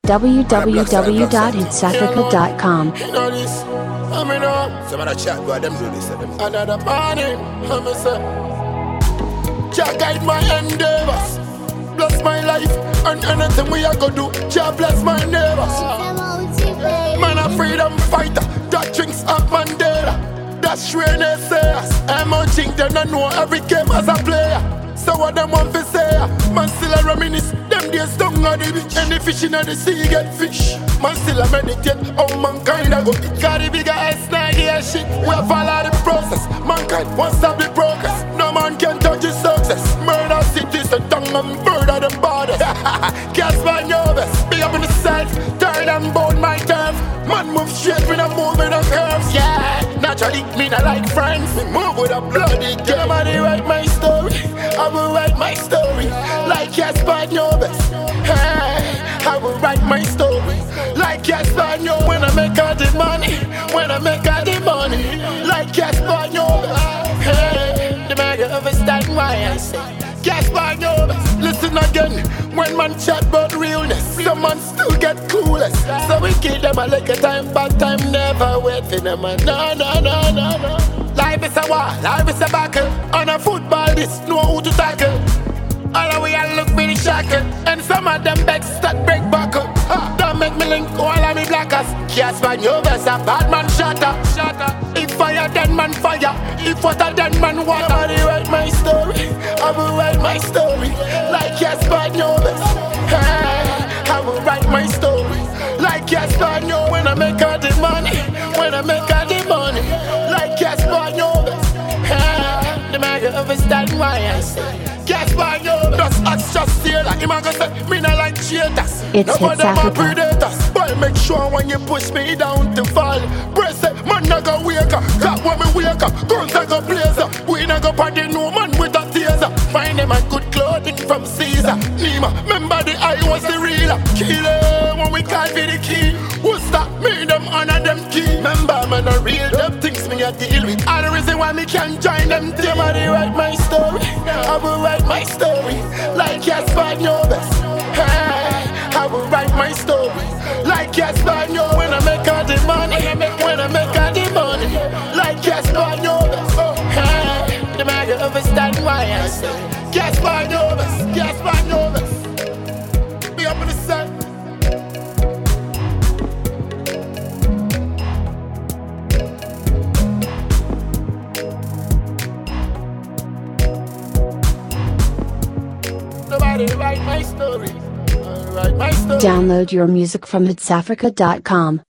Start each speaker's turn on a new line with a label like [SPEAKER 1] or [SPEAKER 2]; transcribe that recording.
[SPEAKER 1] www.hitsafrica.com.
[SPEAKER 2] You know this, I mean, some of the chat, but them do this. Another morning, I'm a son. Jah guide my endeavors, bless my life, and anything we are gonna do, Jah bless my neighbors. Man a freedom fighter, that drinks up Mandela. That's sure they say us. I'm on think they don't know every game as a player. So what them want to say? Man still a reminisce. Them days down on the beach. Any fish in the sea get fish. Man still a meditate. How mankind a go eat. Got the bigger S9 here shit. We have follow the process. Mankind won't stop the progress. No man can touch his success. Murder cities, the tongue and murder them borders. Cast my nervous. Big up in the self. Tired and bone my turf. Man move straight with a movement of curves. Yeah, naturally me not like friends. Me move with a bloody girl. Somebody write my story. I will write my story like Caspar Nobles. Hey, I will write my story like Caspar Nobles. When I make all the money, when I make all the money, like Caspar Nobles. Hey, the man you understand why I say Caspar Nobles. Listen again, when man chat about realness, some man still get clueless. So we kill them a little time, bad time never wait for them. No, no, no, no, no. Life is a war, life is a battle. On a football, this know who to tackle. All the way I look really shackle. And some of them bets that break buckle. Don't make me link all of me blackers. Caspar Nobles, a bad man shatter. If fire, then man fire. If water, then man water. Somebody write my story, I will write my story like Caspar Nobles. Hey, I will write my story like Caspar Nobles. When I make all the money, when I make all the money, like Caspar Nobles. Hey, the man you understand why I say Caspar Nobles. Just ask just steal like him a go say me not like cheaters.
[SPEAKER 1] It's
[SPEAKER 2] None of them are
[SPEAKER 1] Africa.
[SPEAKER 2] predators. But make sure when you push me down to fall, press it, man not go wake up. Got when me wake up, guns I go blaze up. We not go party no man with a taser. Find them a good clothing from Caesar. Nima, remember the eye was the real killer when we call for the key. Who stop me, them honor them key. Remember man a real them things me a deal with. All the reason why me can't join them team. Somebody write my story, I will write my story like Caspar Nobles. Hey, I will write my story like Caspar Nobles. When I make all the money, when I make all the money, like Caspar Nobles. Hey, the man you understand why I say Caspar Nobles, Caspar Nobles. Be up in the sun. Nobody write my story. I write my story.
[SPEAKER 1] Download your music from hitsafrica.com.